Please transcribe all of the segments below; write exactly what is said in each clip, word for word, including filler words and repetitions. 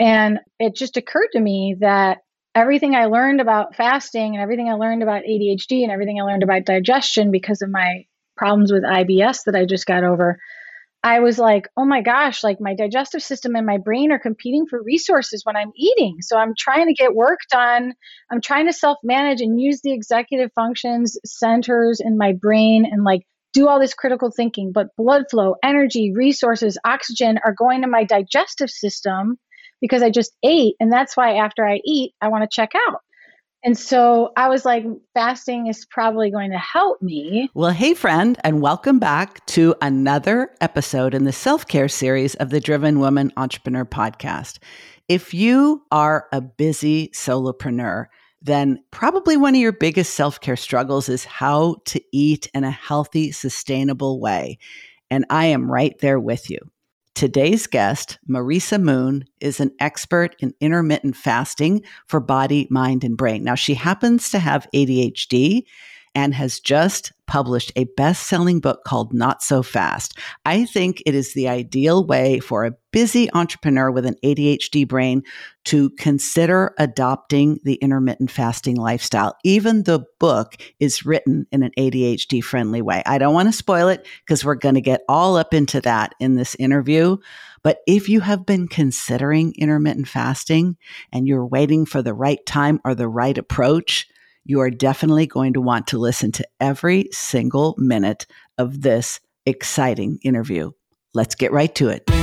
And it just occurred to me that everything I learned about fasting and everything I learned about A D H D and everything I learned about digestion because of my problems with I B S that I just got over, I was like, oh my gosh, like my digestive system and my brain are competing for resources when I'm eating. So I'm trying to get work done. I'm trying to self-manage and use the executive functions centers in my brain and like do all this critical thinking. But blood flow, energy, resources, oxygen are going to my digestive system because I just ate. And that's why after I eat, I want to check out. And so I was like, fasting is probably going to help me. Well, hey, friend, and welcome back to another episode in the self-care series of the Driven Woman Entrepreneur Podcast. If you are a busy solopreneur, then probably one of your biggest self-care struggles is how to eat in a healthy, sustainable way. And I am right there with you. Today's guest, Marisa Moon, is an expert in intermittent fasting for body, mind, and brain. Now, she happens to have A D H D and has just published a best-selling book called Not So Fast. I think it is the ideal way for a busy entrepreneur with an A D H D brain to consider adopting the intermittent fasting lifestyle. Even the book is written in an A D H D-friendly way. I don't want to spoil it because we're going to get all up into that in this interview. But if you have been considering intermittent fasting and you're waiting for the right time or the right approach, you are definitely going to want to listen to every single minute of this exciting interview. Let's get right to it.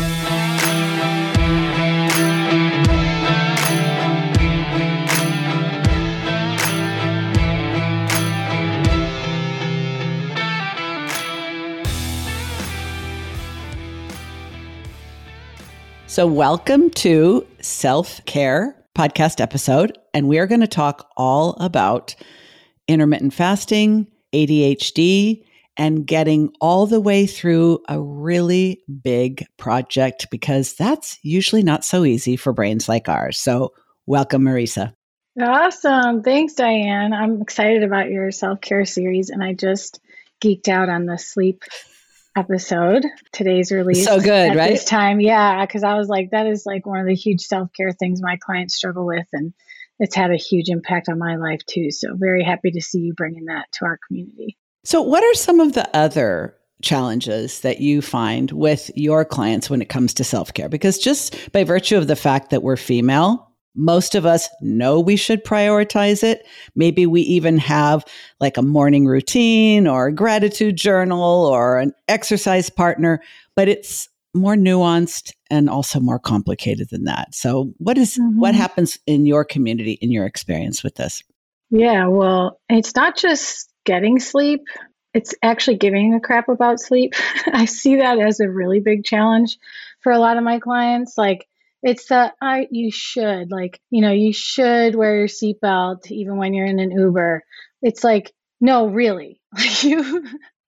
So welcome to Self-Care Podcast episode, and we are going to talk all about intermittent fasting, A D H D, and getting all the way through a really big project because that's usually not so easy for brains like ours. So welcome, Marisa. Awesome. Thanks, Diane. I'm excited about your self-care series, and I just geeked out on the sleep episode. Today's release. So good, at right? This time. Yeah, because I was like, that is like one of the huge self-care things my clients struggle with, and it's had a huge impact on my life too. So very happy to see you bringing that to our community. So what are some of the other challenges that you find with your clients when it comes to self-care? Because just by virtue of the fact that we're female, most of us know we should prioritize it. Maybe we even have like a morning routine or a gratitude journal or an exercise partner, but it's more nuanced and also more complicated than that. So what is mm-hmm. what happens in your community, in your experience with this? Yeah, well, it's not just getting sleep. It's actually giving a crap about sleep. I see that as a really big challenge for a lot of my clients. Like, it's the, I, you should, like, you know, you should wear your seatbelt even when you're in an Uber. It's like, no, really. you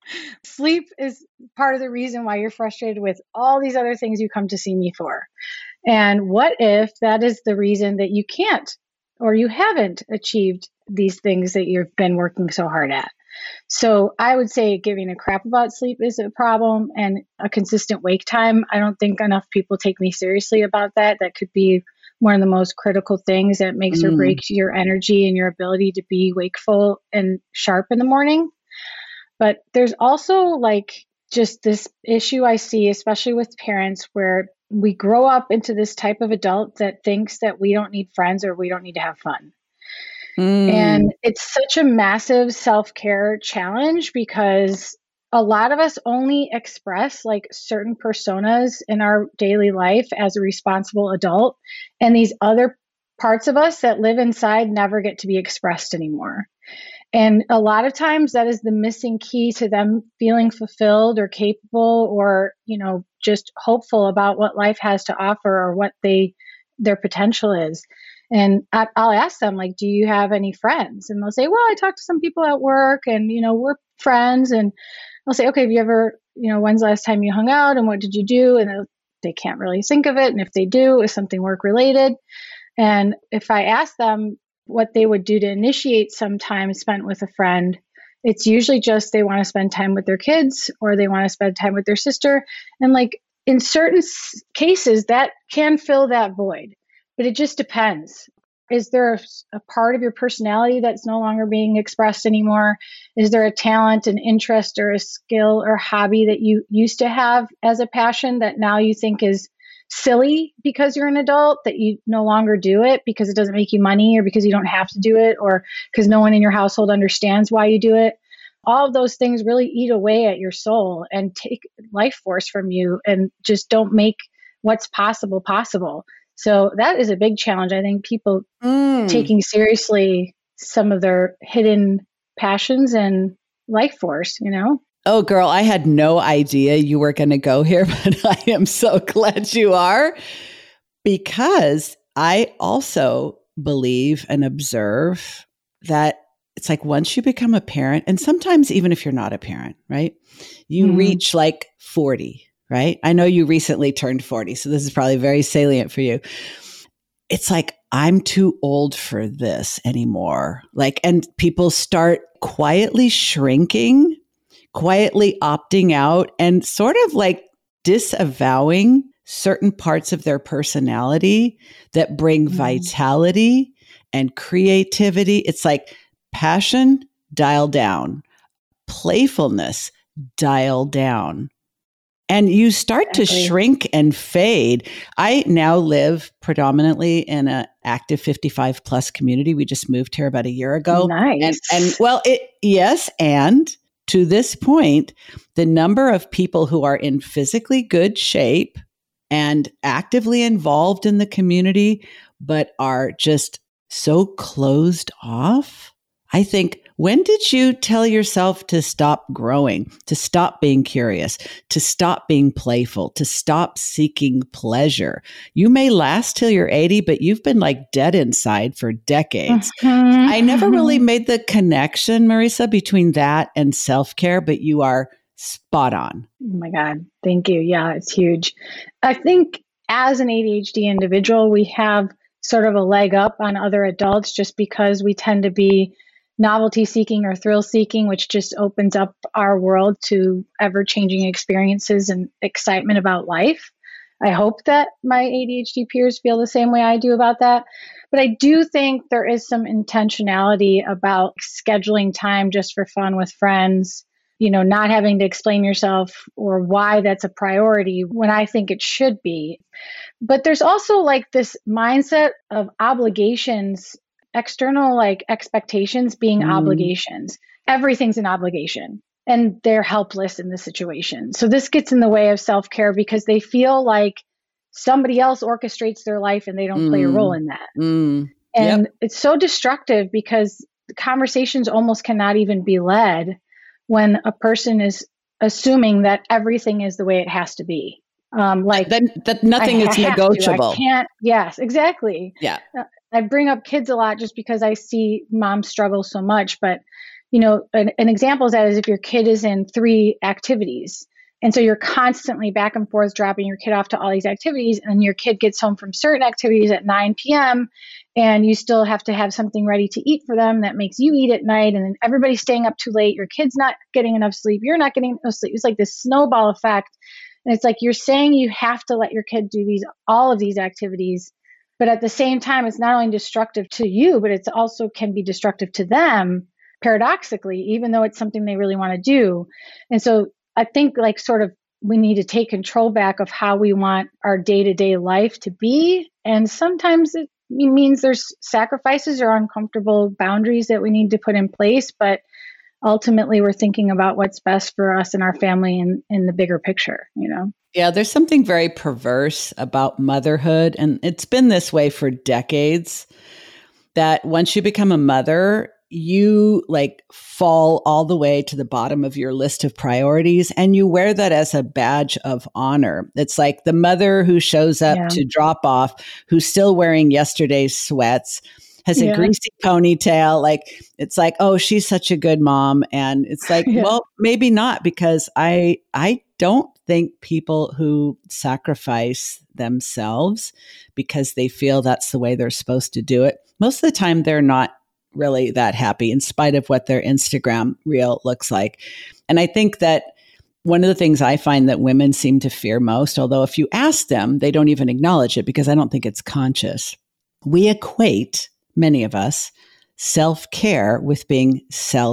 Sleep is part of the reason why you're frustrated with all these other things you come to see me for. And what if that is the reason that you can't or you haven't achieved these things that you've been working so hard at? So I would say giving a crap about sleep is a problem, and a consistent wake time. I don't think enough people take me seriously about that. That could be one of the most critical things that makes mm. or breaks your energy and your ability to be wakeful and sharp in the morning. But there's also like just this issue I see, especially with parents, where we grow up into this type of adult that thinks that we don't need friends or we don't need to have fun. Mm. And it's such a massive self-care challenge because a lot of us only express like certain personas in our daily life as a responsible adult. And these other parts of us that live inside never get to be expressed anymore. And a lot of times that is the missing key to them feeling fulfilled or capable or, you know, just hopeful about what life has to offer or what they, their potential is. And I, I'll ask them, like, do you have any friends? And they'll say, well, I talk to some people at work and, you know, we're friends. And I'll say, okay, have you ever, you know, when's the last time you hung out and what did you do? And they can't really think of it. And if they do, it's something work related. And if I ask them what they would do to initiate some time spent with a friend, it's usually just they want to spend time with their kids or they want to spend time with their sister. And like in certain s- cases, that can fill that void. but it just depends. Is there a, a part of your personality that's no longer being expressed anymore? Is there a talent, an interest, or a skill or hobby that you used to have as a passion that now you think is silly because you're an adult, that you no longer do it because it doesn't make you money, or because you don't have to do it, or because no one in your household understands why you do it? All of those things really eat away at your soul and take life force from you and just don't make what's possible possible. So that is a big challenge. I think people mm. taking seriously some of their hidden passions and life force, you know? Oh, girl, I had no idea you were going to go here, but I am so glad you are, because I also believe and observe that it's like once you become a parent, and sometimes even if you're not a parent, right, you mm. reach like forty. Right? I know you recently turned forty, so this is probably very salient for you. It's like, I'm too old for this anymore. Like, and people start quietly shrinking, quietly opting out, and sort of like disavowing certain parts of their personality that bring mm. vitality and creativity. It's like passion, dial down. Playfulness, dial down. And you start exactly. to shrink and fade. I now live predominantly in an active fifty-five plus community. We just moved here about a year ago. Nice. And, and well, it, yes. And to this point, the number of people who are in physically good shape and actively involved in the community, but are just so closed off. I think, when did you tell yourself to stop growing, to stop being curious, to stop being playful, to stop seeking pleasure? You may last till you're eighty, but you've been like dead inside for decades. Mm-hmm. I never really made the connection, Marisa, between that and self-care, but you are spot on. Oh my God. Thank you. Yeah, it's huge. I think as an A D H D individual, we have sort of a leg up on other adults just because we tend to be novelty seeking or thrill seeking, which just opens up our world to ever changing experiences and excitement about life. I hope that my A D H D peers feel the same way I do about that. But I do think there is some intentionality about scheduling time just for fun with friends, you know, not having to explain yourself or why that's a priority when I think it should be. But there's also like this mindset of obligations, external like expectations being mm. obligations. Everything's an obligation and they're helpless in this situation. So this gets in the way of self-care because they feel like somebody else orchestrates their life and they don't mm. play a role in that. Mm. And yep. it's so destructive because the conversations almost cannot even be led when a person is assuming that everything is the way it has to be. Um, like that, that nothing is negotiable. I can't. Yes, exactly. Yeah. Uh, I bring up kids a lot just because I see moms struggle so much. But, you know, an, an example of that is if your kid is in three activities. And so you're constantly back and forth dropping your kid off to all these activities. And your kid gets home from certain activities at nine p.m. and you still have to have something ready to eat for them that makes you eat at night. And then everybody's staying up too late. Your kid's not getting enough sleep. You're not getting enough sleep. It's like this snowball effect. And it's like you're saying you have to let your kid do these, all of these activities. But at the same time, it's not only destructive to you, but it's also can be destructive to them, paradoxically, even though it's something they really want to do. And so I think like sort of we need to take control back of how we want our day-to-day life to be. And sometimes it means there's sacrifices or uncomfortable boundaries that we need to put in place. But ultimately, we're thinking about what's best for us and our family in, in the bigger picture, you know? Yeah, there's something very perverse about motherhood. And it's been this way for decades, that once you become a mother, you like fall all the way to the bottom of your list of priorities. And you wear that as a badge of honor. It's like the mother who shows up yeah. to drop off, who's still wearing yesterday's sweats, has a yeah. greasy ponytail. Like, it's like, oh, she's such a good mom. And it's like, yeah. well, maybe not, because I, I don't think people who sacrifice themselves because they feel that's the way they're supposed to do it, most of the time they're not really that happy in spite of what their Instagram reel looks like. And I think that One of the things I find that women seem to fear most, although if you ask them, they don't even acknowledge it because I don't think it's conscious. We equate, many of us, self-care with being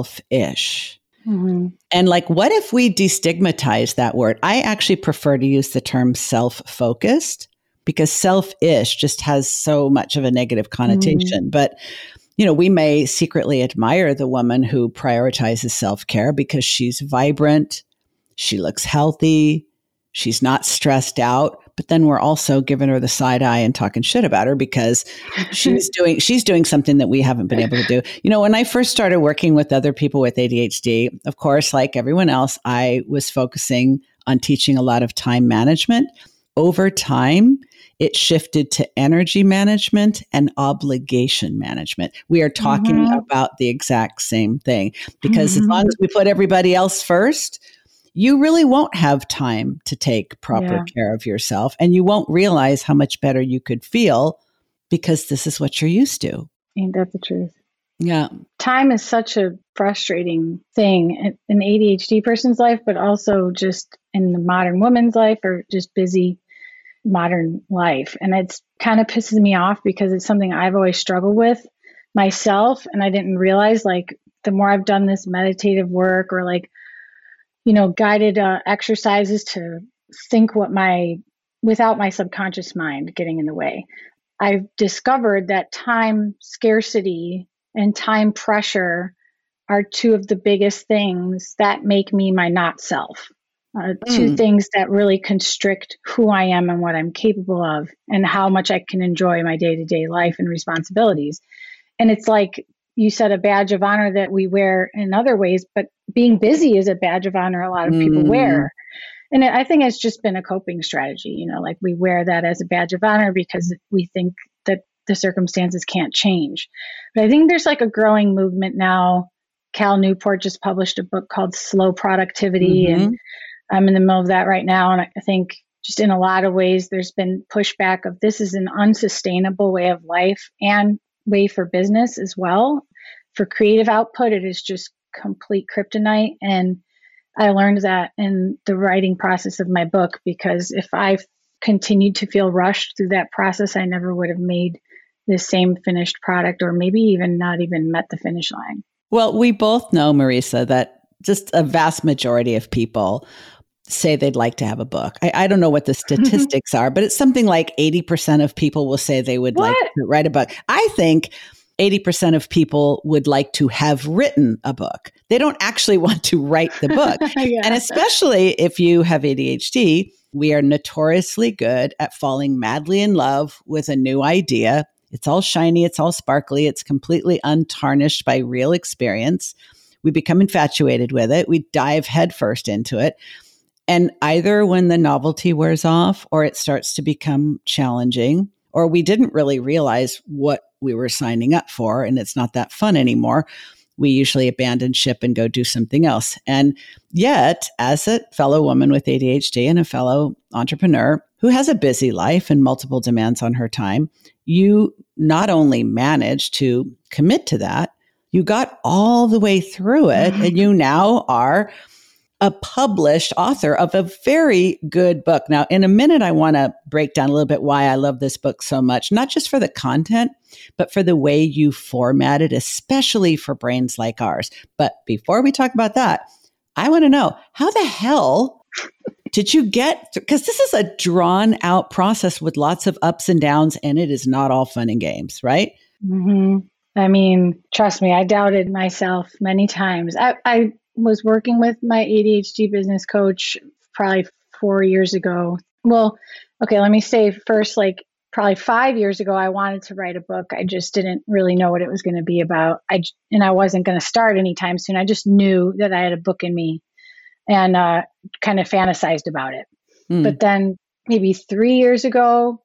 selfish. Mm-hmm. And like, what if we destigmatize that word? I actually prefer to use the term self-focused because selfish just has so much of a negative connotation. Mm-hmm. But, you know, we may secretly admire the woman who prioritizes self-care because she's vibrant, she looks healthy, she's not stressed out. But then we're also giving her the side eye and talking shit about her because she's doing she's doing something that we haven't been able to do. You know, when I first started working with other people with A D H D, of course, like everyone else, I was focusing on teaching a lot of time management. Over time, it shifted to energy management and obligation management. We are talking mm-hmm. about the exact same thing because mm-hmm. as long as we put everybody else first, you really won't have time to take proper yeah. care of yourself, and you won't realize how much better you could feel because this is what you're used to. Ain't that the truth? Yeah. Time is such a frustrating thing in an A D H D person's life, but also just in the modern woman's life or just busy modern life. And it's kind of pisses me off because it's something I've always struggled with myself. And I didn't realize, like, the more I've done this meditative work or like, you know, guided uh, exercises to think what my, without my subconscious mind getting in the way, I've discovered that time scarcity and time pressure are two of the biggest things that make me my not self. Uh, mm. Two things that really constrict who I am and what I'm capable of and how much I can enjoy my day-to-day life and responsibilities. And it's like you said, a badge of honor that we wear in other ways, but being busy is a badge of honor a lot of people mm. wear. And I think it's just been a coping strategy. You know, like we wear that as a badge of honor because we think that the circumstances can't change. But I think there's like a growing movement now. Cal Newport just published a book called Slow Productivity. Mm-hmm. And I'm in the middle of that right now. And I think just in a lot of ways, there's been pushback of this is an unsustainable way of life and way for business as well. For creative output, it is just complete kryptonite. And I learned that in the writing process of my book, because if I continued to feel rushed through that process, I never would have made the same finished product, or maybe even not even met the finish line. Well, we both know, Marisa, that just a vast majority of people say they'd like to have a book. I, I don't know what the statistics are, but it's something like eighty percent of people will say they would what? like to write a book. I think eighty percent of people would like to have written a book. They don't actually want to write the book. yeah. And especially if you have A D H D, we are notoriously good at falling madly in love with a new idea. It's all shiny, it's all sparkly, it's completely untarnished by real experience. We become infatuated with it. We dive headfirst into it. And either when the novelty wears off or it starts to become challenging, or we didn't really realize what we were signing up for and it's not that fun anymore, we usually abandon ship and go do something else. And yet, as a fellow woman with A D H D and a fellow entrepreneur who has a busy life and multiple demands on her time, you not only managed to commit to that, you got all the way through it, and you now are a published author of a very good book. Now, in a minute, I want to break down a little bit why I love this book so much, not just for the content, but for the way you format it, especially for brains like ours. But before we talk about that, I want to know, how the hell did you get, because this is a drawn out process with lots of ups and downs, and it is not all fun and games, right? Mm-hmm. I mean, trust me, I doubted myself many times. I, I was working with my A D H D business coach probably four years ago. Well, okay, let me say first, like probably five years ago, I wanted to write a book. I just didn't really know what it was going to be about. I, and I wasn't going to start anytime soon. I just knew that I had a book in me and uh, kind of fantasized about it. Mm. But then maybe three years ago,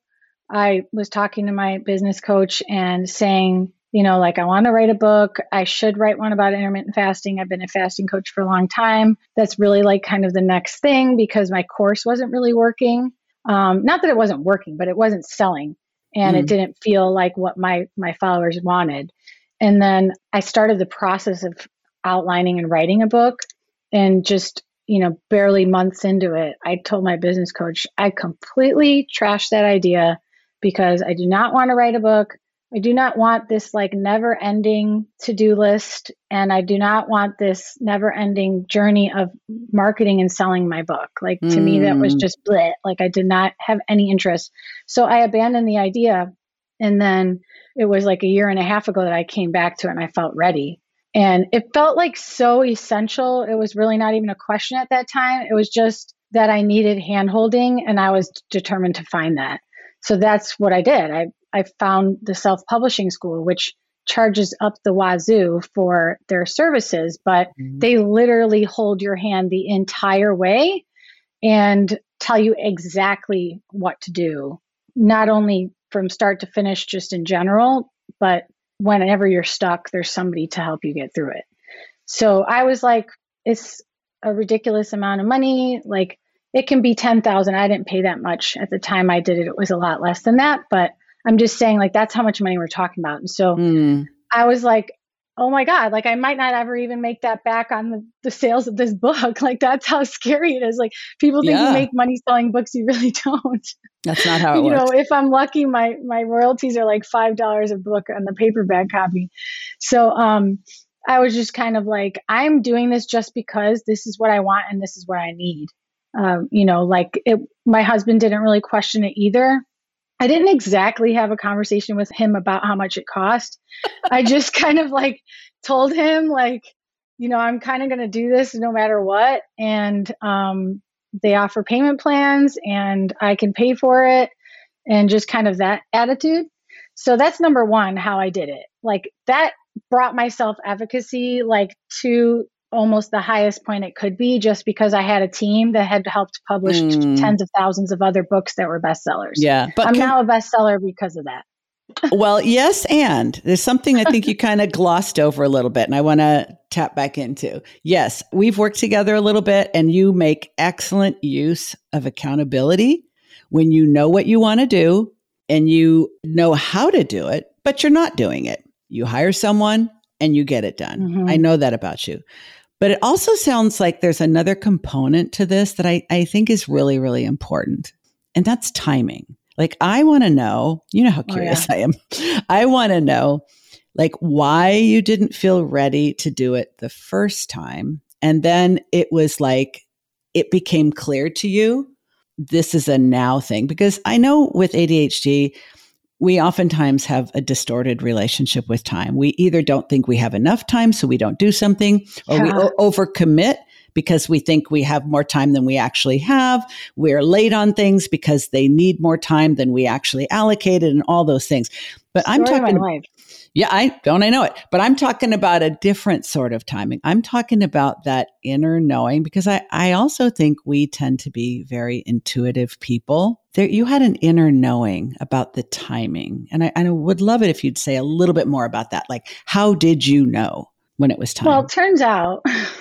I was talking to my business coach and saying, you know, like, I want to write a book. I should write one about intermittent fasting. I've been a fasting coach for a long time. That's really like kind of the next thing because my course wasn't really working. Um, not that it wasn't working, but it wasn't selling. And mm. it didn't feel like what my, my followers wanted. And then I started the process of outlining and writing a book. And just you know, barely months into it, I told my business coach, I completely trashed that idea because I do not want to write a book. I do not want this like never ending to-do list. And I do not want this never ending journey of marketing and selling my book. Like to Mm. me, that was just bleh. Like I did not have any interest. So I abandoned the idea. And then it was like a year and a half ago that I came back to it and I felt ready. And it felt like so essential. It was really not even a question at that time. It was just that I needed handholding and I was determined to find that. So that's what I did. I, I found the self-publishing school, which charges up the wazoo for their services, but Mm. they literally hold your hand the entire way and tell you exactly what to do, not only from start to finish, just in general, but whenever you're stuck, there's somebody to help you get through it. So I was like, it's a ridiculous amount of money. Like it can be ten thousand. I didn't pay that much at the time I did it. It was a lot less than that, but I'm just saying like, that's how much money we're talking about. And so Mm. I was like, oh my God, like I might not ever even make that back on the, the sales of this book. Like that's how scary it is. Like people think Yeah. you make money selling books. You really don't. That's not how it you works. know, if I'm lucky, my my royalties are like five dollars a book on the paperback copy. So um, I was just kind of like, I'm doing this just because this is what I want and this is what I need. Um, you know, like it, my husband didn't really question it either. I didn't exactly have a conversation with him about how much it cost. I just kind of like told him like, you know, I'm kind of going to do this no matter what. And um, they offer payment plans and I can pay for it and just kind of that attitude. So that's number one, how I did it. Like that brought my self-efficacy like to almost the highest point it could be, just because I had a team that had helped publish Mm. tens of thousands of other books that were bestsellers. Yeah. But I'm can- now a bestseller because of that. Well, yes. And there's something I think you kind of glossed over a little bit, and I want to tap back into. Yes, we've worked together a little bit, and you make excellent use of accountability when you know what you want to do and you know how to do it, but you're not doing it. You hire someone and you get it done. Mm-hmm. I know that about you. But it also sounds like there's another component to this that I, I think is really, really important, and that's timing. Like, I want to know, you know how curious oh, yeah. I am. I want to know, like, why you didn't feel ready to do it the first time. And then it was like, it became clear to you, this is a now thing. Because I know with A D H D, we oftentimes have a distorted relationship with time. We either don't think we have enough time, so we don't do something, or yeah. we o- overcommit because we think we have more time than we actually have. We're late on things because they need more time than we actually allocated, and all those things. But Story I'm talking, of my life. yeah, I don't, I know it, but I'm talking about a different sort of timing. I'm talking about that inner knowing, because I, I also think we tend to be very intuitive people. There, you had an inner knowing about the timing, and I, and I would love it if you'd say a little bit more about that. Like, how did you know when it was time? Well, it turns out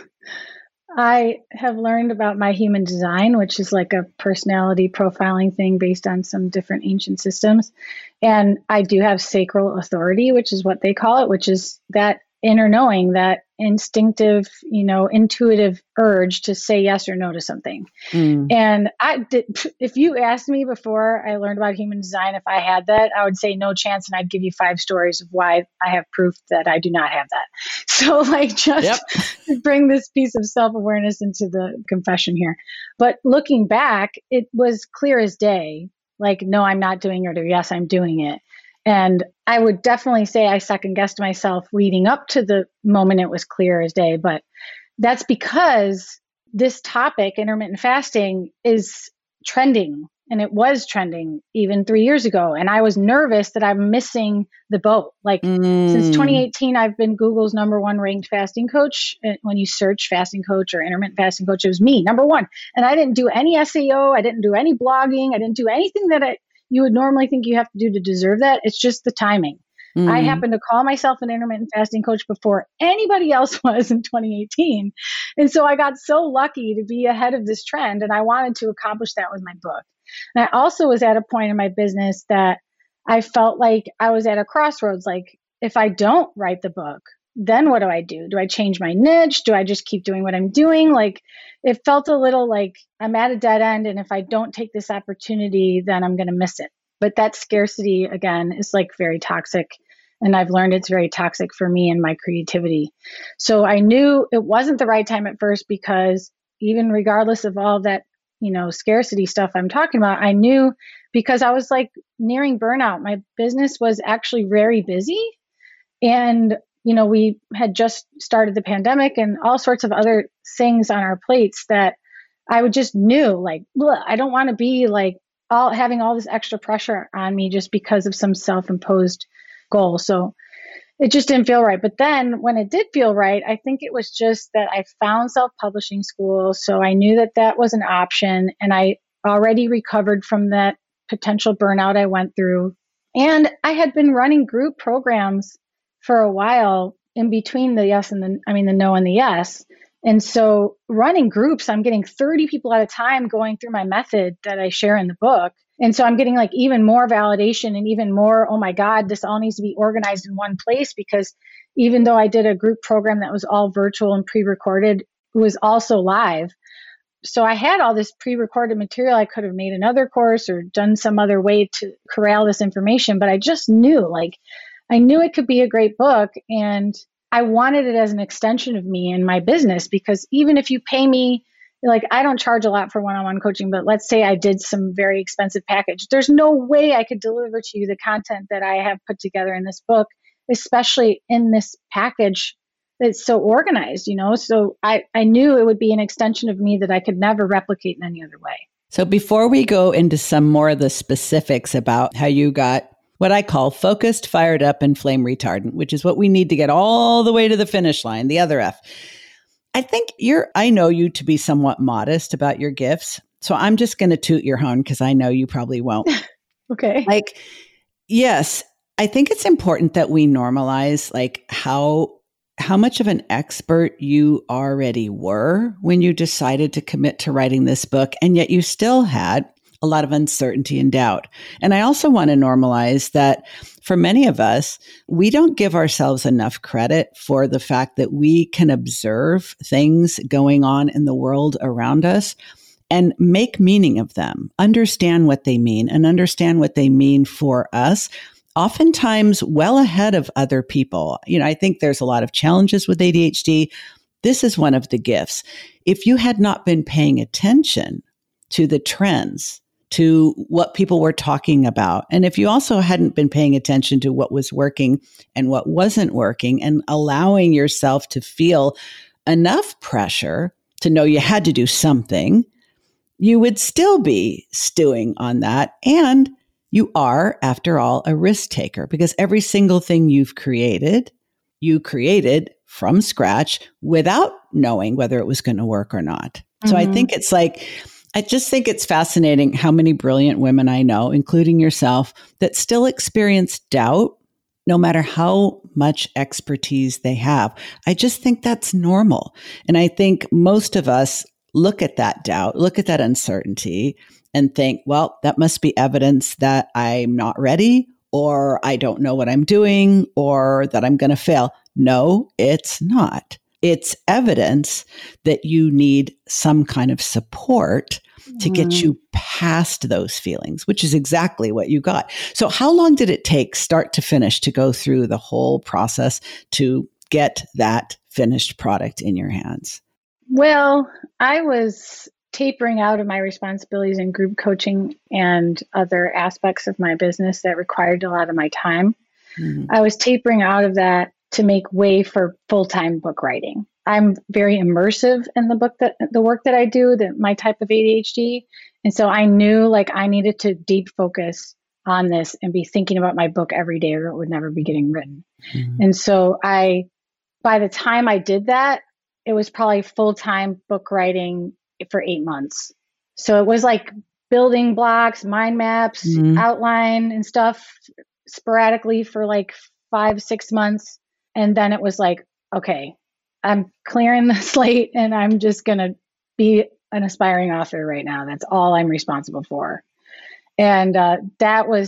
I have learned about my human design, which is like a personality profiling thing based on some different ancient systems. And I do have sacral authority, which is what they call it, which is that inner knowing, that instinctive, you know, intuitive urge to say yes or no to something. Mm. And I did, if you asked me before I learned about human design, if I had that, I would say no chance. And I'd give you five stories of why I have proof that I do not have that. So like just yep. bring this piece of self-awareness into the confession here. But looking back, it was clear as day, like, no, I'm not doing it, or yes, I'm doing it. And I would definitely say I second guessed myself leading up to the moment it was clear as day. But that's because this topic, intermittent fasting, is trending. And it was trending even three years ago. And I was nervous that I'm missing the boat. Like mm. since twenty eighteen, I've been Google's number one ranked fasting coach. When you search fasting coach or intermittent fasting coach, it was me, number one. And I didn't do any S E O. I didn't do any blogging. I didn't do anything that I you would normally think you have to do to deserve that. It's just the timing. Mm. I happened to call myself an intermittent fasting coach before anybody else was in twenty eighteen. And so I got so lucky to be ahead of this trend. And I wanted to accomplish that with my book. And I also was at a point in my business that I felt like I was at a crossroads. Like, if I don't write the book, then what do I do? Do I change my niche? Do I just keep doing what I'm doing? Like, it felt a little like I'm at a dead end. And if I don't take this opportunity, then I'm going to miss it. But that scarcity, again, is like very toxic. And I've learned it's very toxic for me and my creativity. So I knew it wasn't the right time at first, because even regardless of all that, you know, scarcity stuff I'm talking about, I knew, because I was like nearing burnout. My business was actually very busy. And, you know, we had just started the pandemic and all sorts of other things on our plates that I would just knew, like, I don't want to be like all having all this extra pressure on me just because of some self-imposed goal. So it just didn't feel right. But then when it did feel right, I think it was just that I found self-publishing school. So I knew that that was an option. And I already recovered from that potential burnout I went through. And I had been running group programs for a while in between the yes and the, I mean, the no and the yes. And so running groups, I'm getting thirty people at a time going through my method that I share in the book. And so I'm getting like even more validation and even more, oh my God, this all needs to be organized in one place, because even though I did a group program that was all virtual and pre-recorded, it was also live. So I had all this pre-recorded material. I could have made another course or done some other way to corral this information, but I just knew, like, I knew it could be a great book. And I wanted it as an extension of me and my business, because even if you pay me, like, I don't charge a lot for one-on-one coaching, but let's say I did some very expensive package. There's no way I could deliver to you the content that I have put together in this book, especially in this package that's so organized, you know? So I, I knew it would be an extension of me that I could never replicate in any other way. So before we go into some more of the specifics about how you got what I call focused, fired up, and flame retardant, which is what we need to get all the way to the finish line, the other F. I think you're, I know you to be somewhat modest about your gifts. So I'm just going to toot your horn because I know you probably won't. Okay. Like, yes, I think it's important that we normalize like how, how much of an expert you already were when you decided to commit to writing this book. And yet you still had a lot of uncertainty and doubt. And I also want to normalize that for many of us, we don't give ourselves enough credit for the fact that we can observe things going on in the world around us and make meaning of them, understand what they mean and understand what they mean for us, oftentimes well ahead of other people. You know, I think there's a lot of challenges with A D H D. This is one of the gifts. If you had not been paying attention to the trends, to what people were talking about. And if you also hadn't been paying attention to what was working and what wasn't working and allowing yourself to feel enough pressure to know you had to do something, you would still be stewing on that. And you are, after all, a risk taker, because every single thing you've created, you created from scratch without knowing whether it was going to work or not. Mm-hmm. So I think it's like, I just think it's fascinating how many brilliant women I know, including yourself, that still experience doubt, no matter how much expertise they have. I just think that's normal. And I think most of us look at that doubt, look at that uncertainty and think, well, that must be evidence that I'm not ready, or I don't know what I'm doing, or that I'm going to fail. No, it's not. It's evidence that you need some kind of support to get you past those feelings, which is exactly what you got. So how long did it take, start to finish, to go through the whole process to get that finished product in your hands? Well, I was tapering out of my responsibilities in group coaching and other aspects of my business that required a lot of my time. Mm-hmm. I was tapering out of that to make way for full-time book writing. I'm very immersive in the book that the work that I do, that my type of A D H D. And so I knew like I needed to deep focus on this and be thinking about my book every day, or it would never be getting written. Mm-hmm. And so I, by the time I did that, it was probably full-time book writing for eight months. So it was like building blocks, mind maps, mm-hmm. outline and stuff sporadically for like five, six months. And then it was like, okay, I'm clearing the slate and I'm just going to be an aspiring author right now. That's all I'm responsible for. And uh, that was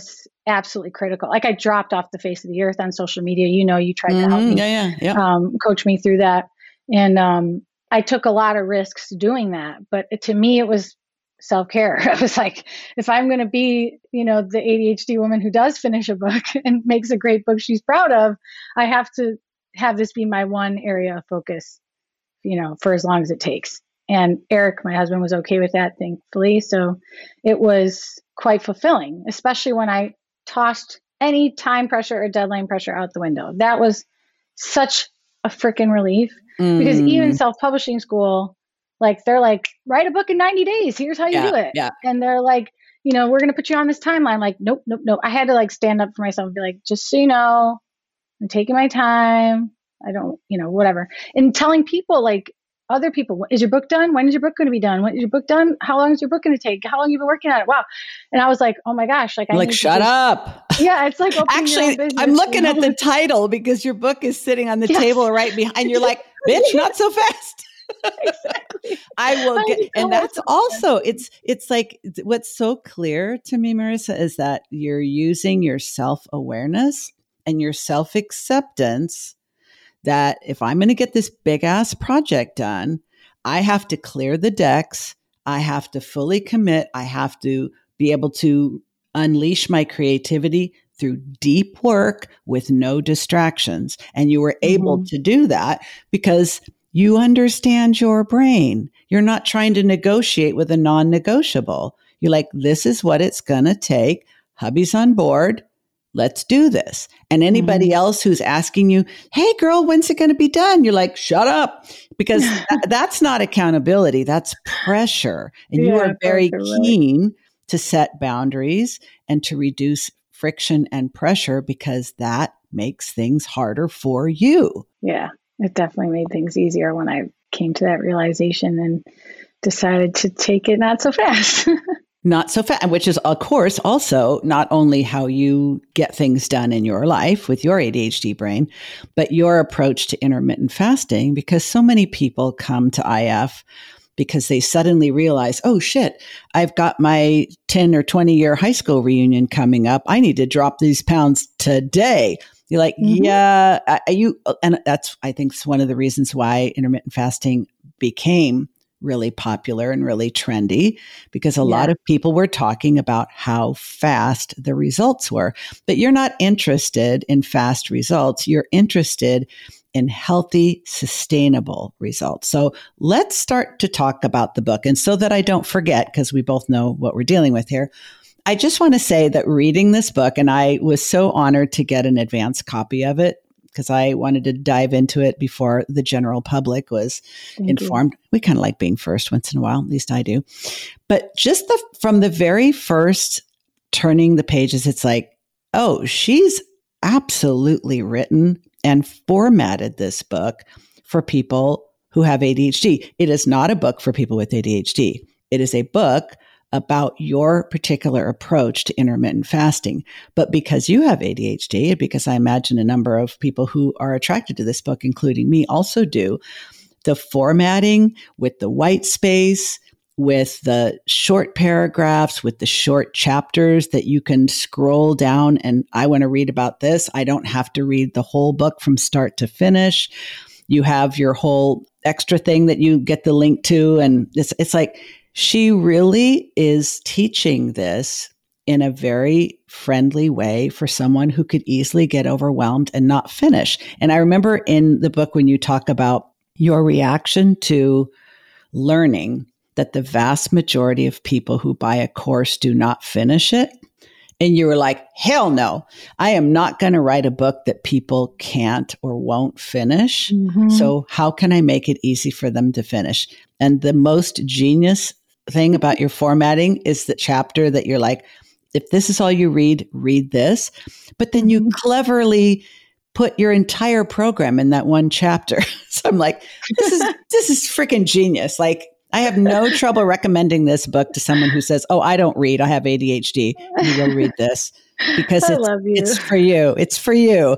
absolutely critical. Like I dropped off the face of the earth on social media. You know, you tried mm-hmm. to help me, yeah, yeah, yeah. Um, coach me through that. And um, I took a lot of risks doing that. But to me, it was self-care. I was like, if I'm going to be, you know, the A D H D woman who does finish a book and makes a great book she's proud of, I have to have this be my one area of focus, you know, for as long as it takes. And Eric, my husband, was okay with that, thankfully. So it was quite fulfilling, especially when I tossed any time pressure or deadline pressure out the window. That was such a freaking relief mm. because even self-publishing school, like they're like, write a book in ninety days. Here's how you yeah, do it. Yeah. And they're like, you know, we're going to put you on this timeline. Like, nope, nope, nope. I had to like stand up for myself and be like, just so you know, I'm taking my time. I don't, you know, whatever. And telling people, like other people, is your book done? When is your book going to be done? When is your book done? How long is your book going to take? How long have you been working on it? Wow. And I was like, oh my gosh. Like, I like, shut just, up. Yeah. It's like, actually, business, I'm looking you know? at the title because your book is sitting on the yes. table right behind. And you're like, bitch, not so fast. Exactly. I will get, and that's also, it's, it's like, what's so clear to me, Marissa, is that you're using your self-awareness and your self-acceptance that if I'm going to get this big ass project done, I have to clear the decks. I have to fully commit. I have to be able to unleash my creativity through deep work with no distractions. And you were able mm-hmm. to do that because you understand your brain. You're not trying to negotiate with a non-negotiable. You're like, this is what it's going to take. Hubby's on board. Let's do this. And anybody mm-hmm. else who's asking you, hey girl, when's it going to be done? You're like, shut up. Because th- that's not accountability. That's pressure. And yeah, you are very keen right. to set boundaries and to reduce friction and pressure because that makes things harder for you. Yeah. It definitely made things easier when I came to that realization and decided to take it not so fast. Not so fast, which is, of course, also not only how you get things done in your life with your A D H D brain, but your approach to intermittent fasting, because so many people come to I F because they suddenly realize, oh shit, I've got my ten or twenty year high school reunion coming up. I need to drop these pounds today. You're like, mm-hmm. yeah, I, you, and that's, I think, one of the reasons why intermittent fasting became really popular and really trendy, because a yeah. lot of people were talking about how fast the results were. But you're not interested in fast results. You're interested in healthy, sustainable results. So let's start to talk about the book. And so that I don't forget, because we both know what we're dealing with here, I just want to say that reading this book, and I was so honored to get an advance copy of it because I wanted to dive into it before the general public was Thank informed. You. We kind of like being first once in a while, at least I do. But just the, from the very first turning the pages, it's like, oh, she's absolutely written and formatted this book for people who have A D H D. It is not a book for people with A D H D. It is a book about your particular approach to intermittent fasting. But because you have A D H D, and because I imagine a number of people who are attracted to this book, including me, also do, the formatting with the white space, with the short paragraphs, with the short chapters that you can scroll down and I want to read about this. I don't have to read the whole book from start to finish. You have your whole extra thing that you get the link to. And it's, it's like, she really is teaching this in a very friendly way for someone who could easily get overwhelmed and not finish. And I remember in the book when you talk about your reaction to learning that the vast majority of people who buy a course do not finish it. And you were like, hell no, I am not going to write a book that people can't or won't finish. Mm-hmm. So how can I make it easy for them to finish? And the most genius thing about your formatting is the chapter that you're like, if this is all you read, read this. But then you cleverly put your entire program in that one chapter. So I'm like, this is, this is freaking genius. Like, I have no trouble recommending this book to someone who says, oh, I don't read. I have A D H D. You will read this because I it's, love you. it's for you. It's for you.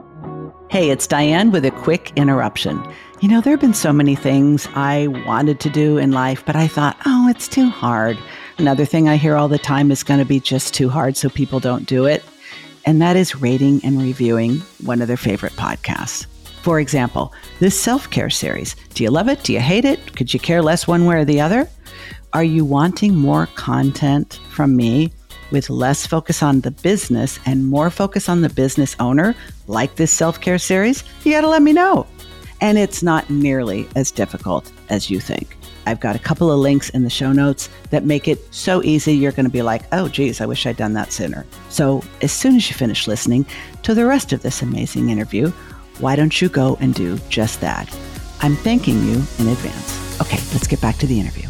Hey, it's Diane with a quick interruption. You know, there have been so many things I wanted to do in life, but I thought, oh, it's too hard. Another thing I hear all the time is going to be just too hard, so people don't do it. and that is rating and reviewing one of their favorite podcasts. For example, this self-care series. Do you love it? Do you hate it? Could you care less one way or the other? Are you wanting more content from me with less focus on the business and more focus on the business owner, like this self-care series? You got to let me know. And it's not nearly as difficult as you think. I've got a couple of links in the show notes that make it so easy you're going to be like, oh, geez, I wish I'd done that sooner. So as soon as you finish listening to the rest of this amazing interview, why don't you go and do just that? I'm thanking you in advance. Okay, let's get back to the interview.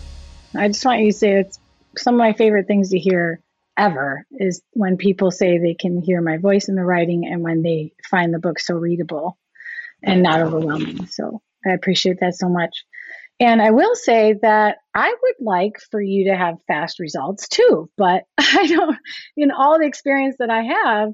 I just want you to say it's some of my favorite things to hear ever is when people say they can hear my voice in the writing and when they find the book so readable and not overwhelming. So I appreciate that so much. And I will say that I would like for you to have fast results too, but I don't, in all the experience that I have,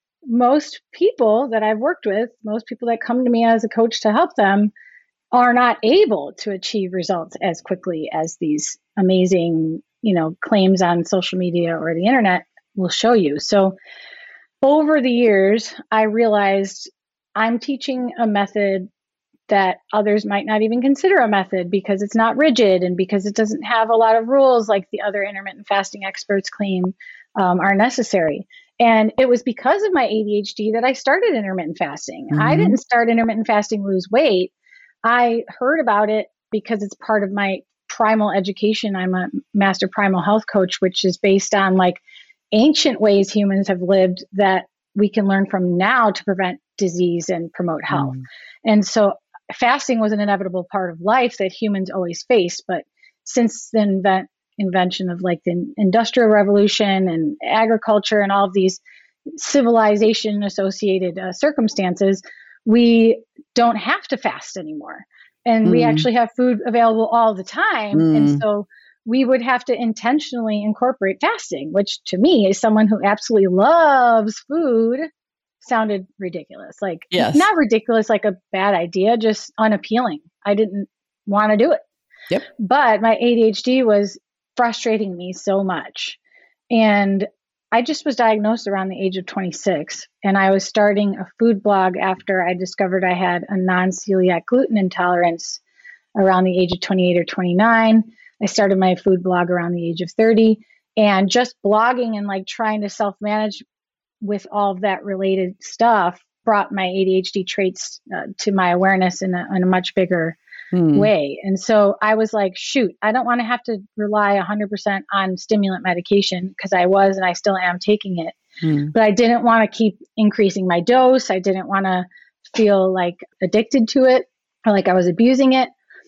most people that I've worked with, most people that come to me as a coach to help them are not able to achieve results as quickly as these amazing, you know, claims on social media or the internet will show you. So over the years, I realized I'm teaching a method that others might not even consider a method because it's not rigid and because it doesn't have a lot of rules like the other intermittent fasting experts claim um, are necessary. And it was because of my A D H D that I started intermittent fasting. Mm-hmm. I didn't start intermittent fasting to lose weight. I heard about it because it's part of my primal education. I'm a master primal health coach, which is based on like ancient ways humans have lived that we can learn from now to prevent disease and promote health. Mm. And so fasting was an inevitable part of life that humans always faced. But since the invent, invention of like the Industrial Revolution and agriculture and all of these civilization associated uh, circumstances, we don't have to fast anymore. And mm. we actually have food available all the time. Mm. And so we would have to intentionally incorporate fasting, which to me, as someone who absolutely loves food, sounded ridiculous. Like, yes. Not ridiculous, like a bad idea, just unappealing. I didn't want to do it. Yep. But my A D H D was frustrating me so much. And I just was diagnosed around the age of twenty-six. And I was starting a food blog after I discovered I had a non-celiac gluten intolerance around the age of twenty-eight or twenty-nine. I started my food blog around the age of thirty. And just blogging and like trying to self-manage with all of that related stuff brought my A D H D traits uh, to my awareness in a, in a much bigger mm. way. And so I was like, shoot, I don't want to have to rely one hundred percent on stimulant medication because I was and I still am taking it. Mm. But I didn't want to keep increasing my dose. I didn't want to feel like addicted to it or like I was abusing it.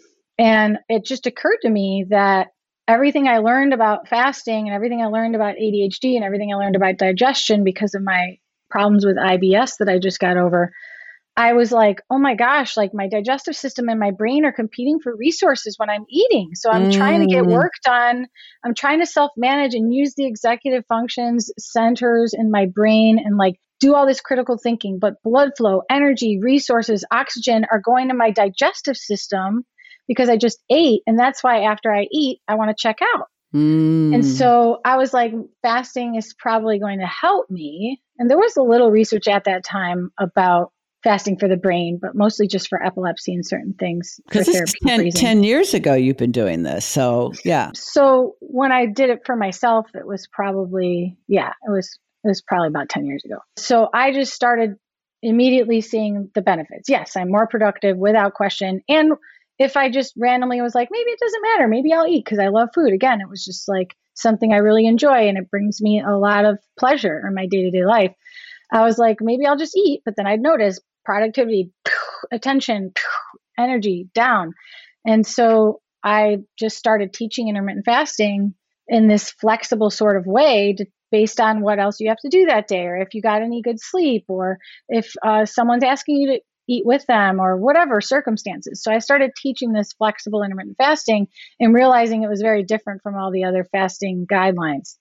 And it just occurred to me that everything I learned about fasting and everything I learned about A D H D and everything I learned about digestion because of my problems with I B S that I just got over, I was like, oh my gosh, like my digestive system and my brain are competing for resources when I'm eating. So I'm mm. trying to get work done. I'm trying to self-manage and use the executive functions centers in my brain and like do all this critical thinking. But blood flow, energy, resources, oxygen are going to my digestive system because I just ate. And that's why after I eat, I want to check out. Mm. And so I was like, fasting is probably going to help me. And there was a little research at that time about fasting for the brain, but mostly just for epilepsy and certain things. Because it's ten, ten years ago you've been doing this. So yeah. So when I did it for myself, it was probably, yeah, it was, it was probably about ten years ago. So I just started immediately seeing the benefits. Yes, I'm more productive without question. And if I just randomly was like, maybe it doesn't matter, maybe I'll eat because I love food. Again, it was just like something I really enjoy and it brings me a lot of pleasure in my day-to-day life. I was like, maybe I'll just eat, but then I'd notice productivity, attention, energy down. And so I just started teaching intermittent fasting in this flexible sort of way to, based on what else you have to do that day, or if you got any good sleep, or if uh, someone's asking you to eat with them or whatever circumstances. So I started teaching this flexible intermittent fasting and realizing it was very different from all the other fasting guidelines.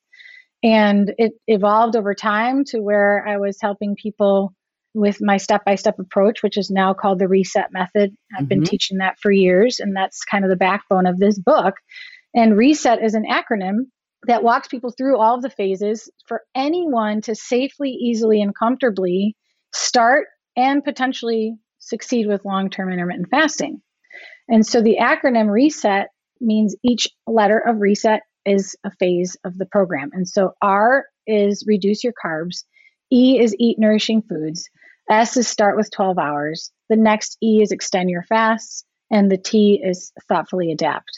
And it evolved over time to where I was helping people with my step-by-step approach, which is now called the RESET method. I've mm-hmm. been teaching that for years, and that's kind of the backbone of this book. And RESET is an acronym, that walks people through all of the phases for anyone to safely, easily, and comfortably start and potentially succeed with long-term intermittent fasting. And so the acronym RESET means each letter of RESET is a phase of the program. And so R is reduce your carbs, E is eat nourishing foods, S is start with twelve hours, the next E is extend your fasts, and the T is thoughtfully adapt.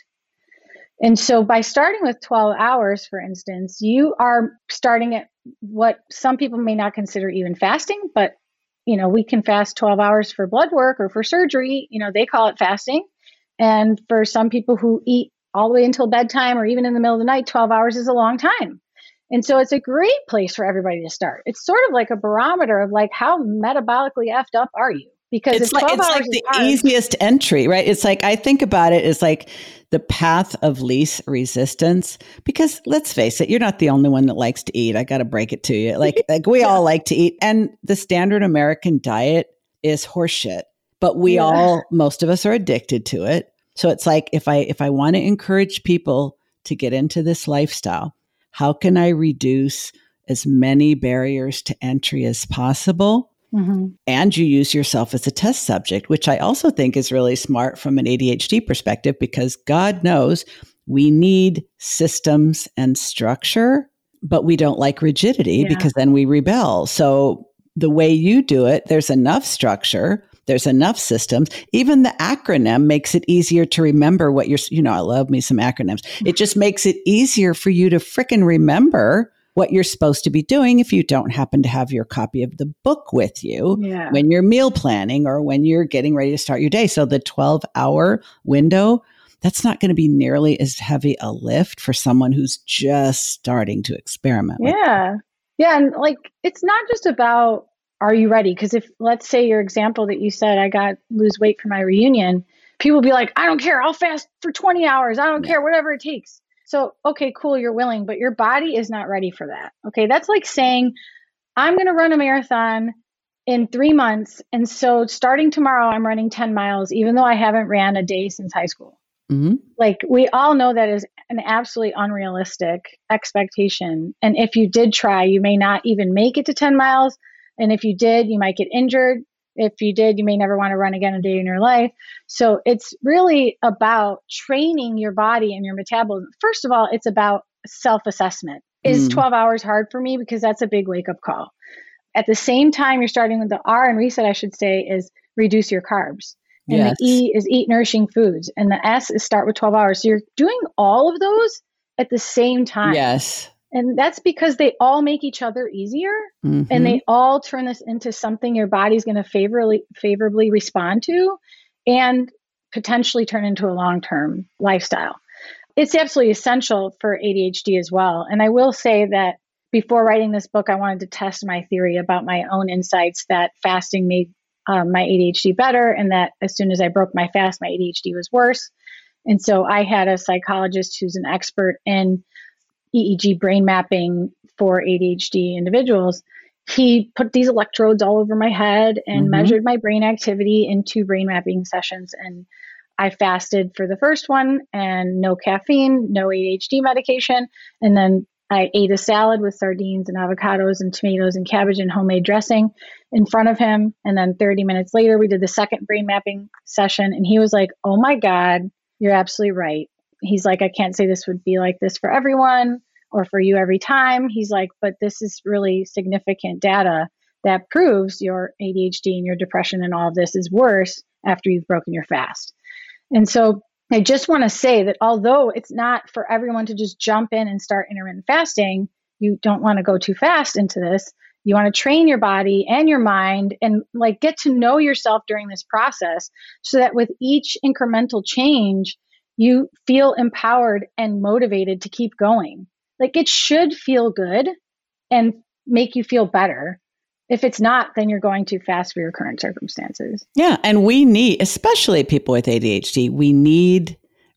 And so by starting with twelve hours, for instance, you are starting at what some people may not consider even fasting, but you know, we can fast twelve hours for blood work or for surgery, you know, they call it fasting. And for some people who eat all the way until bedtime or even in the middle of the night, twelve hours is a long time. And so it's a great place for everybody to start. It's sort of like a barometer of like, how metabolically effed up are you? Because it's like, it's like the hard. easiest entry, right? It's like, I think about it as like the path of least resistance, because let's face it, you're not the only one that likes to eat. I got to break it to you. Like, like we yeah. all like to eat, and the standard American diet is horseshit, but we yeah. all, most of us are addicted to it. So it's like, if I, if I want to encourage people to get into this lifestyle, how can I reduce as many barriers to entry as possible? Mm-hmm. And you use yourself as a test subject, which I also think is really smart from an A D H D perspective, because God knows we need systems and structure, but we don't like rigidity yeah. because then we rebel. So the way you do it, there's enough structure, there's enough systems. Even the acronym makes it easier to remember what you're, you know, I love me some acronyms. It just makes it easier for you to frickin' remember what you're supposed to be doing if you don't happen to have your copy of the book with you yeah. when you're meal planning or when you're getting ready to start your day. So the twelve hour window, that's not going to be nearly as heavy a lift for someone who's just starting to experiment with Yeah. It. Yeah. And like, it's not just about, are you ready? Because if, let's say your example that you said, I got lose weight for my reunion, people will be like, I don't care. I'll fast for twenty hours. I don't yeah. care, whatever it takes. So, okay, cool, you're willing, but your body is not ready for that. Okay, that's like saying, I'm going to run a marathon in three months. And so starting tomorrow, I'm running ten miles, even though I haven't ran a day since high school. Mm-hmm. Like, we all know that is an absolutely unrealistic expectation. And if you did try, you may not even make it to ten miles. And if you did, you might get injured. If you did, you may never want to run again a day in your life. So it's really about training your body and your metabolism. First of all, it's about self-assessment. Is mm. twelve hours hard for me? Because that's a big wake-up call. At the same time, you're starting with the R and reset, I should say, is reduce your carbs. And yes. the E is eat nourishing foods. And the S is start with twelve hours. So you're doing all of those at the same time. Yes. And that's because they all make each other easier mm-hmm. and they all turn this into something your body's going to favorably favorably respond to and potentially turn into a long-term lifestyle. It's absolutely essential for A D H D as well. And I will say that before writing this book, I wanted to test my theory about my own insights that fasting made um, my A D H D better, and that as soon as I broke my fast, my A D H D was worse. And so I had a psychologist who's an expert in E E G brain mapping for A D H D individuals. He put these electrodes all over my head and mm-hmm. measured my brain activity in two brain mapping sessions. And I fasted for the first one and no caffeine, no A D H D medication. And then I ate a salad with sardines and avocados and tomatoes and cabbage and homemade dressing in front of him. And then thirty minutes later, we did the second brain mapping session. And he was like, oh my God, you're absolutely right. He's like, I can't say this would be like this for everyone or for you every time. He's like, but this is really significant data that proves your A D H D and your depression and all of this is worse after you've broken your fast. And so I just want to say that although it's not for everyone to just jump in and start intermittent fasting, you don't want to go too fast into this. You want to train your body and your mind and like get to know yourself during this process so that with each incremental change, you feel empowered and motivated to keep going. Like it should feel good and make you feel better. If it's not, then you're going too fast for your current circumstances. Yeah. And we need, especially people with A D H D, we need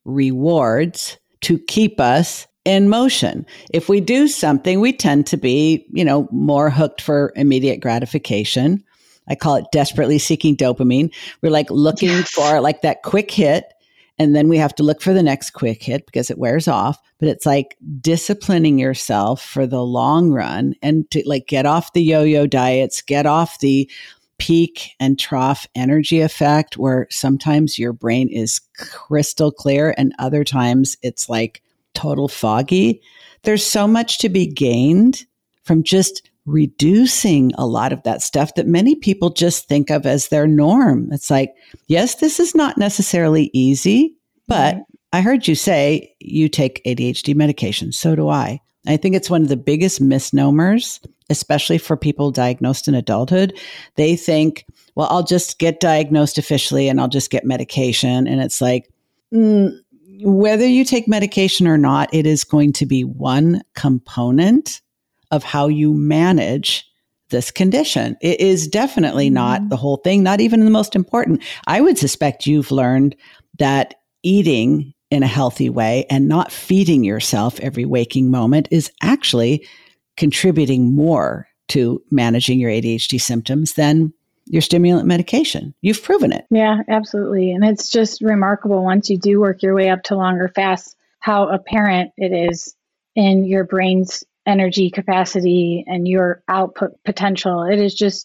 rewards to keep us in motion. If we do something, we tend to be, you know, more hooked for immediate gratification. I call it desperately seeking dopamine. We're like looking yes. for like that quick hit. And then we have to look for the next quick hit because it wears off. But it's like disciplining yourself for the long run and to like get off the yo-yo diets, get off the peak and trough energy effect where sometimes your brain is crystal clear and other times it's like total foggy. There's so much to be gained from just reducing a lot of that stuff that many people just think of as their norm. It's like, yes, this is not necessarily easy, but right. I heard you say you take A D H D medication. So do I. I think it's one of the biggest misnomers, especially for people diagnosed in adulthood. They think, well, I'll just get diagnosed officially and I'll just get medication. And it's like, mm, whether you take medication or not, it is going to be one component of how you manage this condition. It is definitely mm-hmm. not the whole thing, not even the most important. I would suspect you've learned that eating in a healthy way and not feeding yourself every waking moment is actually contributing more to managing your A D H D symptoms than your stimulant medication. You've proven it. Yeah, absolutely. And it's just remarkable once you do work your way up to longer fasts, how apparent it is in your brain's energy capacity and your output potential. It is just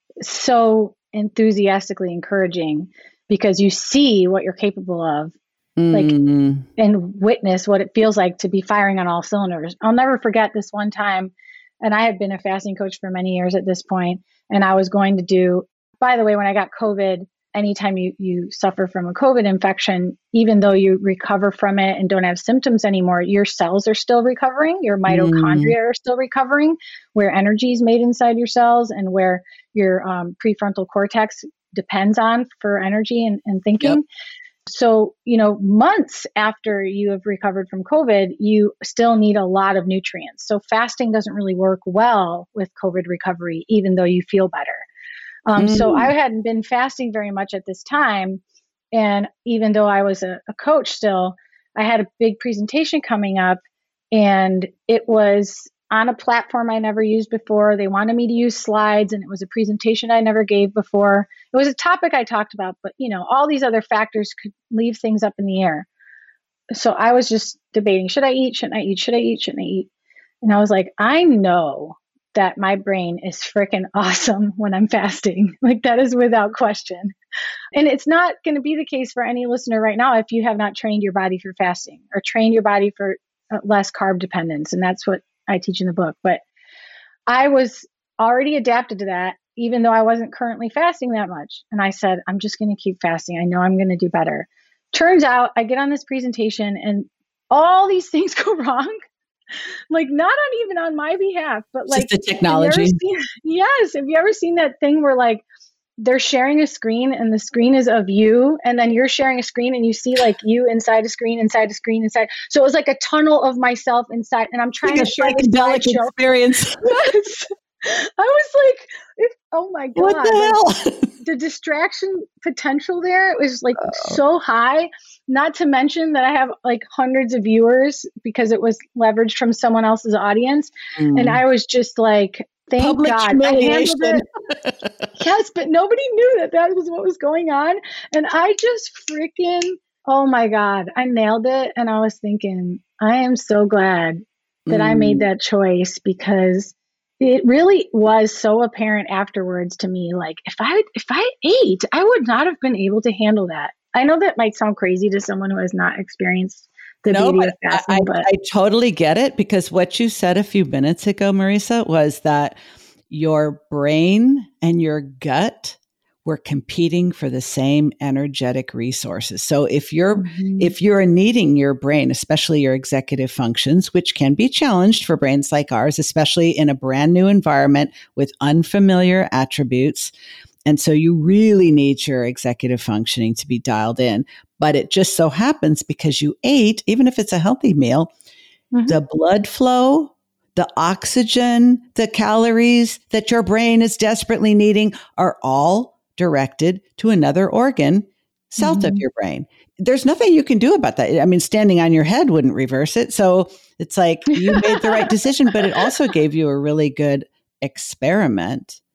so enthusiastically encouraging because you see what you're capable of, mm. like, and witness what it feels like to be firing on all cylinders. I'll never forget this one time, and I had been a fasting coach for many years at this point, and I was going to do, by the way, when I got COVID, anytime you, you suffer from a COVID infection, even though you recover from it and don't have symptoms anymore, your cells are still recovering. Your mitochondria mm. are still recovering, where energy is made inside your cells and where your um, prefrontal cortex depends on for energy and, and thinking. Yep. So, you know, months after you have recovered from COVID, you still need a lot of nutrients. So fasting doesn't really work well with COVID recovery, even though you feel better. Um, mm. So I hadn't been fasting very much at this time. And even though I was a, a coach still, I had a big presentation coming up and it was on a platform I never used before. They wanted me to use slides and it was a presentation I never gave before. It was a topic I talked about, but you know, all these other factors could leave things up in the air. So I was just debating, should I eat? Shouldn't I eat? Should I eat? Shouldn't I eat? And I was like, I know that my brain is freaking awesome when I'm fasting. Like that is without question. And it's not going to be the case for any listener right now if you have not trained your body for fasting or trained your body for less carb dependence. And that's what I teach in the book. But I was already adapted to that, even though I wasn't currently fasting that much. And I said, I'm just going to keep fasting. I know I'm going to do better. Turns out I get on this presentation and all these things go wrong. Like not on even on my behalf, but like just the technology. Seen, yes. Have you ever seen that thing where like they're sharing a screen and the screen is of you and then you're sharing a screen and you see like you inside a screen, inside a screen, inside. So it was like a tunnel of myself inside and I'm trying like to share this slideshow experience. Yes. I was like, if, oh my God. What the hell? Like, the distraction potential there was like oh. so high, not to mention that I have like hundreds of viewers because it was leveraged from someone else's audience. Mm. And I was just like, thank Public God. I handled it. Yes, but nobody knew that that was what was going on. And I just freaking, oh my God, I nailed it. And I was thinking, I am so glad that mm. I made that choice because it really was so apparent afterwards to me. Like if I, if I ate, I would not have been able to handle that. I know that might sound crazy to someone who has not experienced the no, beauty of fasting, I, but I, I totally get it because what you said a few minutes ago, Marisa, was that your brain and your gut were competing for the same energetic resources. So if you're mm-hmm. if you're needing your brain, especially your executive functions, which can be challenged for brains like ours, especially in a brand new environment with unfamiliar attributes. And so you really need your executive functioning to be dialed in. But it just so happens because you ate, even if it's a healthy meal, mm-hmm. the blood flow, the oxygen, the calories that your brain is desperately needing are all directed to another organ south mm-hmm. of your brain. There's nothing you can do about that. I mean, standing on your head wouldn't reverse it. So it's like you made the right decision, but it also gave you a really good experiment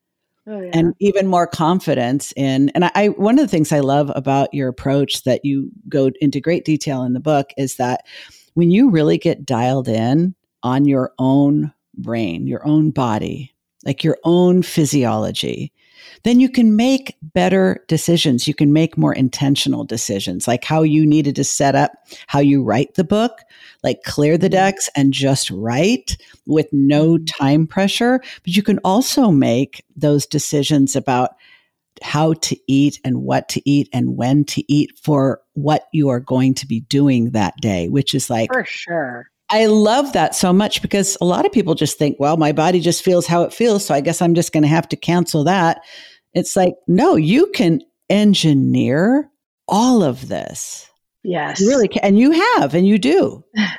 Oh, yeah. And even more confidence in, and I, one of the things I love about your approach that you go into great detail in the book is that when you really get dialed in on your own brain, your own body, like your own physiology, then you can make better decisions. You can make more intentional decisions, like how you needed to set up how you write the book, like clear the decks and just write with no time pressure. But you can also make those decisions about how to eat and what to eat and when to eat for what you are going to be doing that day, which is like, for sure. I love that so much because a lot of people just think, well, my body just feels how it feels, so I guess I'm just going to have to cancel that. It's like, no, you can engineer all of this. Yes. You really can. And you have, and you do.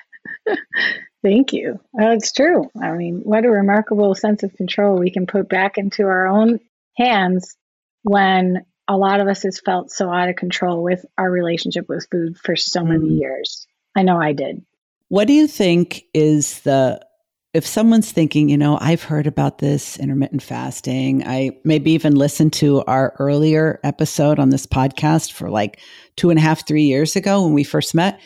Thank you. Uh, it's true. I mean, what a remarkable sense of control we can put back into our own hands when a lot of us has felt so out of control with our relationship with food for so mm. many years. I know I did. What do you think is the, if someone's thinking, you know, I've heard about this intermittent fasting, I maybe even listened to our earlier episode on this podcast for like two and a half, three years ago when we first met,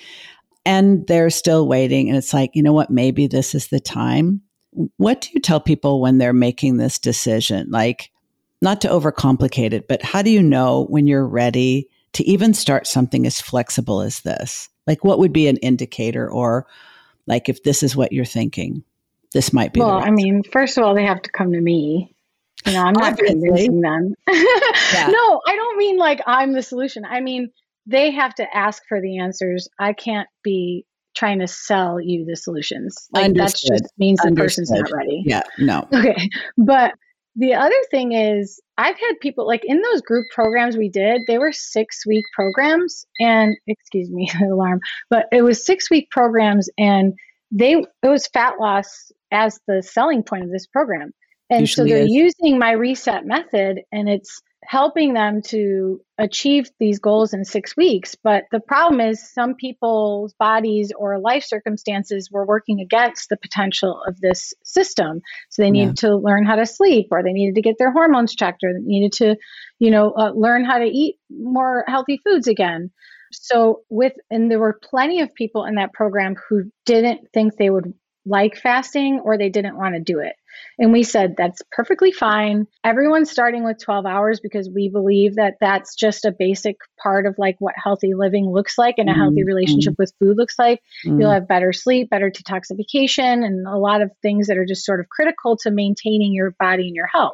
and they're still waiting. And it's like, you know what, maybe this is the time. What do you tell people when they're making this decision? Like, not to overcomplicate it, but how do you know when you're ready to even start something as flexible as this? Like, what would be an indicator, or like, if this is what you're thinking, this might be. Well, the right I mean, first of all, they have to come to me. You know, I'm not Obviously. convincing them. Yeah. No, I don't mean like I'm the solution. I mean, they have to ask for the answers. I can't be trying to sell you the solutions. Like that just means the Understood. person's not ready. Yeah, no. Okay. But the other thing is, I've had people like in those group programs we did, they were six week programs and excuse me, alarm, but it was six week programs and they, it was fat loss as the selling point of this program. And Usually so they're is. using my reset method and it's helping them to achieve these goals in six weeks. But the problem is some people's bodies or life circumstances were working against the potential of this system. So they needed yeah. to learn how to sleep, or they needed to get their hormones checked, or they needed to, you know, uh, learn how to eat more healthy foods again. So with, and there were plenty of people in that program who didn't think they would like fasting or they didn't want to do it. And we said, that's perfectly fine. Everyone's starting with twelve hours because we believe that that's just a basic part of like what healthy living looks like and a mm-hmm. healthy relationship with food looks like. Mm-hmm. You'll have better sleep, better detoxification, and a lot of things that are just sort of critical to maintaining your body and your health.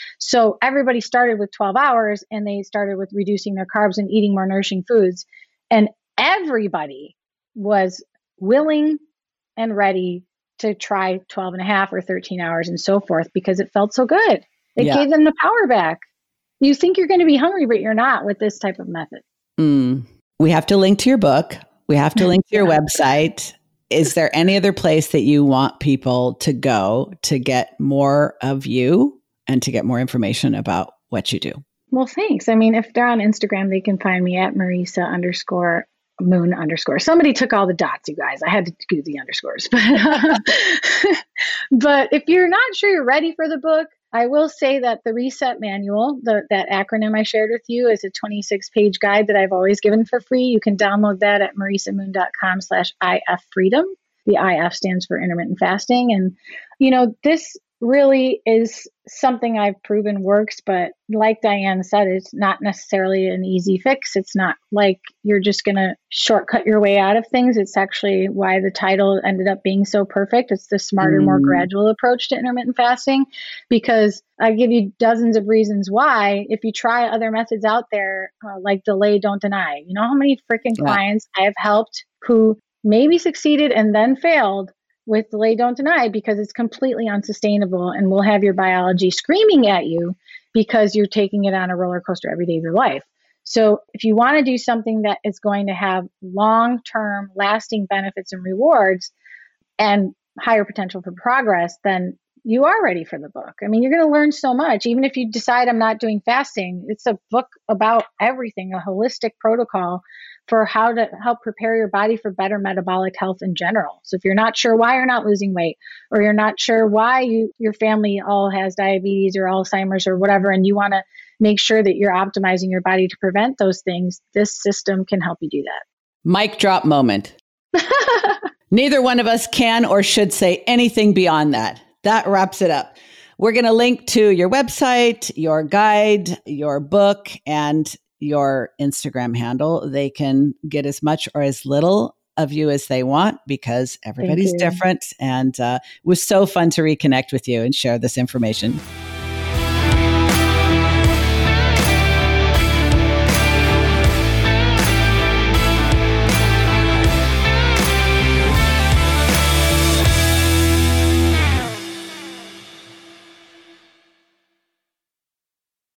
So everybody started with twelve hours and they started with reducing their carbs and eating more nourishing foods. And everybody was willing and ready to try twelve and a half or thirteen hours and so forth because it felt so good. It yeah. gave them the power back. You think you're going to be hungry, but you're not with this type of method. Mm. We have to link to your book. We have to link to your yeah. website. Is there any other place that you want people to go to get more of you and to get more information about what you do? Well, thanks. I mean, if they're on Instagram, they can find me at Marisa underscore moon underscore. Somebody took all the dots, you guys. I had to do the underscores. But, uh, but if you're not sure you're ready for the book, I will say that the Reset Manual, the, that acronym I shared with you, is a twenty-six page guide that I've always given for free. You can download that at marisamoon.com slash IF freedom. The I F stands for intermittent fasting. And, you know, this really is something I've proven works, but like Diane said, it's not necessarily an easy fix. It's not like you're just going to shortcut your way out of things. It's actually why the title ended up being so perfect. It's the smarter, mm. more gradual approach to intermittent fasting, because I give you dozens of reasons why. If you try other methods out there, uh, like delay, don't deny, you know how many freaking yeah. clients I have helped who maybe succeeded and then failed with delay, don't deny, because it's completely unsustainable and will have your biology screaming at you because you're taking it on a roller coaster every day of your life. So if you want to do something that is going to have long-term lasting benefits and rewards and higher potential for progress, then you are ready for the book. I mean, you're going to learn so much. Even if you decide I'm not doing fasting, it's a book about everything, a holistic protocol for how to help prepare your body for better metabolic health in general. So if you're not sure why you're not losing weight, or you're not sure why you, your family all has diabetes or Alzheimer's or whatever, and you want to make sure that you're optimizing your body to prevent those things, this system can help you do that. Mic drop moment. Neither one of us can or should say anything beyond that. That wraps it up. We're going to link to your website, your guide, your book, and your Instagram handle. They can get as much or as little of you as they want because everybody's different. And uh, it was so fun to reconnect with you and share this information.